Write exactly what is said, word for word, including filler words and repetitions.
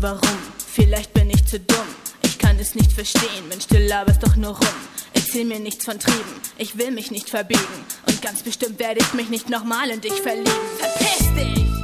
warum? Vielleicht bin ich zu dumm. Ich kann es nicht verstehen, Mensch, du laberst doch nur rum. Erzähl mir nichts von Trieben, ich will mich nicht verbiegen. Und ganz bestimmt werde ich mich nicht nochmal in dich verlieben. Verpiss dich!